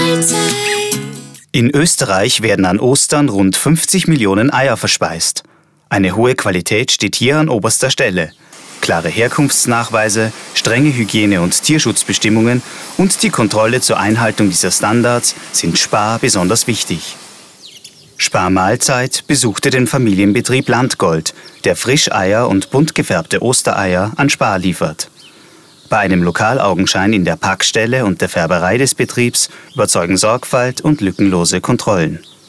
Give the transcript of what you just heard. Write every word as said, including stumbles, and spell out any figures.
In Österreich werden an Ostern rund fünfzig Millionen Eier verspeist. Eine hohe Qualität steht hier an oberster Stelle. Klare Herkunftsnachweise, strenge Hygiene- und Tierschutzbestimmungen und die Kontrolle zur Einhaltung dieser Standards sind Spar besonders wichtig. Spar Mahlzeit besuchte den Familienbetrieb Landgold, der Frischeier und bunt gefärbte Ostereier an Spar liefert. Bei einem Lokalaugenschein in der Packstelle und der Färberei des Betriebs überzeugen Sorgfalt und lückenlose Kontrollen.